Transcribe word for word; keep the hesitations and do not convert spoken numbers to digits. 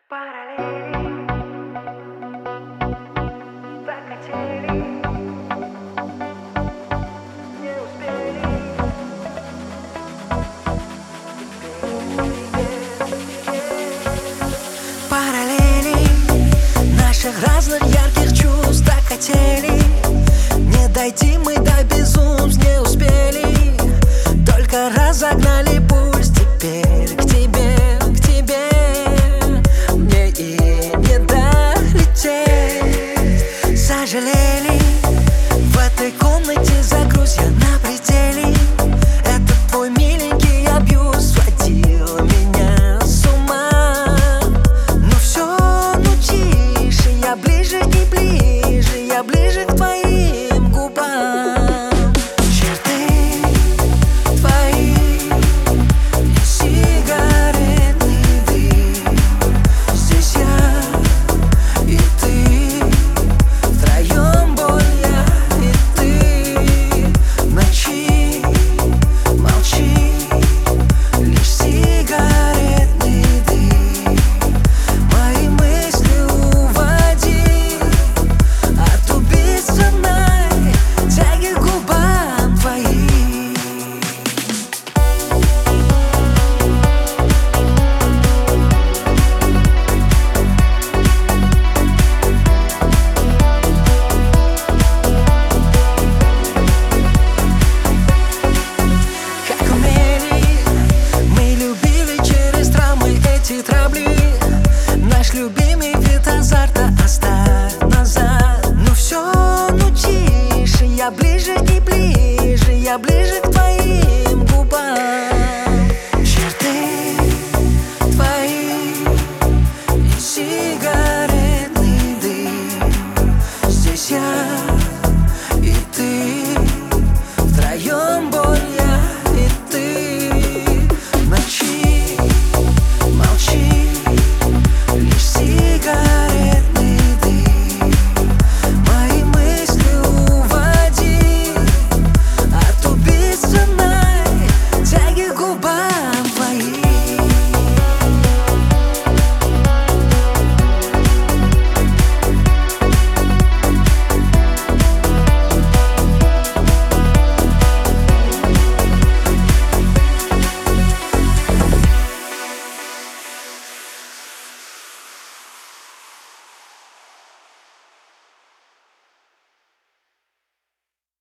Параллели захотели, не успели. Параллели наших разных ярких чувств так хотели. Не дойти мы до безумств не успели. Только разогнали пульс теперь к тебе, к тебе. Мне и не долететь. Сожалели, в этой комнате загруз я на пределе. Этот твой миленький абьюз сводил меня с ума. Но все, ну тише, я ближе и ближе, я ближе к твоим губам. Черты твои, сигаретный дым. Здесь я и ты, втроем боль я и ты. В ночи молчи, лишь сигаретный дым. Мои мысли уводи от убийственной тяги к губам твоим. Как умели, мы любили через травмы эти трабли. Наш любимый вид азарта оставил.